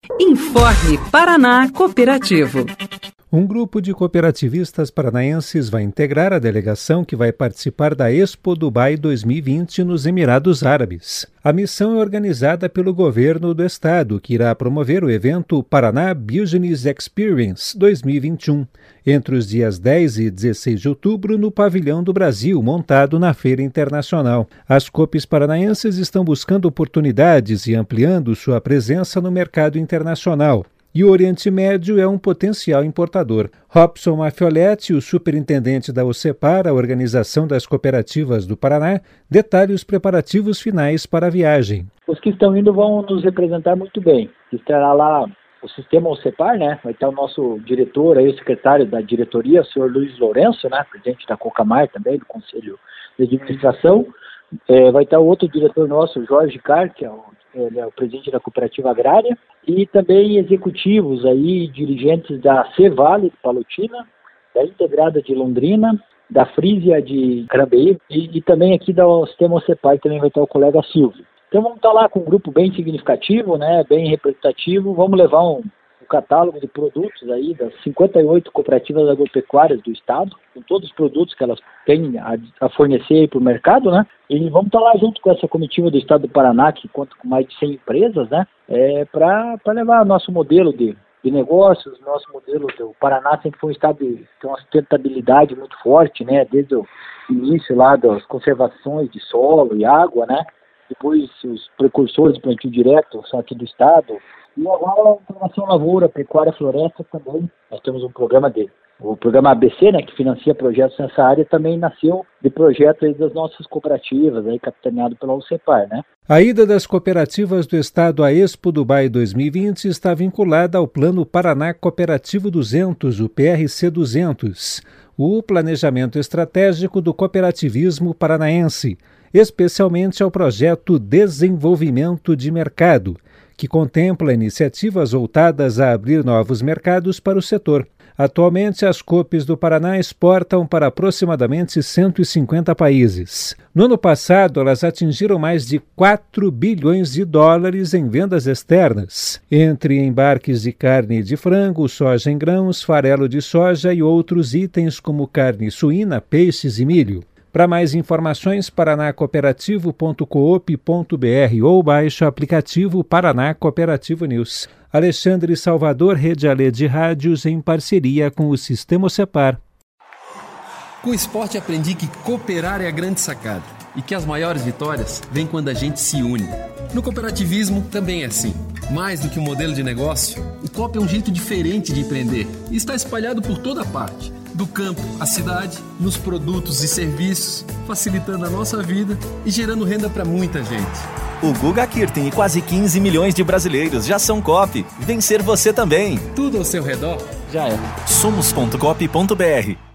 Informe Paraná Cooperativo. Um grupo de cooperativistas paranaenses vai integrar a delegação que vai participar da Expo Dubai 2020 nos Emirados Árabes. A missão é organizada pelo governo do estado, que irá promover o evento Paraná Business Experience 2021, entre os dias 10 e 16 de outubro, no Pavilhão do Brasil, montado na Feira Internacional. As Coops paranaenses estão buscando oportunidades e ampliando sua presença no mercado internacional. E o Oriente Médio é um potencial importador. Robson Mafioletti, o superintendente da OCEPAR, a Organização das Cooperativas do Paraná, detalha os preparativos finais para a viagem. Os que estão indo vão nos representar muito bem. Estará lá o sistema OCEPAR, né? Vai estar o nosso diretor, aí, o secretário da diretoria, o senhor Luiz Lourenço, né? Presidente da COCAMAR também, do Conselho de Administração. Vai estar o outro diretor nosso, o Jorge Carr, que ele é o presidente da Cooperativa Agrária, e também executivos aí, dirigentes da Cevale de Palotina, da Integrada de Londrina, da Frisia de Carambeí e também aqui do sistema OCEPAR, também vai estar o colega Silvio. Então vamos estar lá com um grupo bem significativo, né, bem representativo. Vamos levar um catálogo de produtos aí das 58 cooperativas agropecuárias do estado, com todos os produtos que elas têm a fornecer para o mercado, né? E vamos estar lá junto com essa comitiva do estado do Paraná, que conta com mais de 100 empresas, né? Para levar nosso modelo de negócios, nosso modelo do Paraná sempre foi um estado que tem uma sustentabilidade muito forte, né? Desde o início lá das conservações de solo e água, né? Depois os precursores de plantio direto são aqui do estado. E agora a Informação Lavoura, Pecuária, Floresta também. Nós temos um programa o programa ABC, né, que financia projetos nessa área, também nasceu de projetos aí das nossas cooperativas, aí capitaneado pela OCEPAR, né? A ida das cooperativas do estado à Expo Dubai 2020 está vinculada ao Plano Paraná Cooperativo 200, o PRC 200, o planejamento estratégico do cooperativismo paranaense, especialmente ao projeto Desenvolvimento de Mercado, que contempla iniciativas voltadas a abrir novos mercados para o setor. Atualmente, as Coops do Paraná exportam para aproximadamente 150 países. No ano passado, elas atingiram mais de 4 bilhões de dólares em vendas externas, entre embarques de carne de frango, soja em grãos, farelo de soja e outros itens como carne suína, peixes e milho. Para mais informações, paranacooperativo.coop.br ou baixe o aplicativo Paraná Cooperativo News. Alexandre Salvador, Rede Alê de Rádios, em parceria com o Sistema OCEPAR. Com o esporte aprendi que cooperar é a grande sacada e que as maiores vitórias vêm quando a gente se une. No cooperativismo também é assim. Mais do que um modelo de negócio, o COP é um jeito diferente de empreender e está espalhado por toda parte. Do campo à cidade, nos produtos e serviços, facilitando a nossa vida e gerando renda para muita gente. O Guga Kirten e quase 15 milhões de brasileiros já são COP. Vencer você também. Tudo ao seu redor já é. Somos.coop.br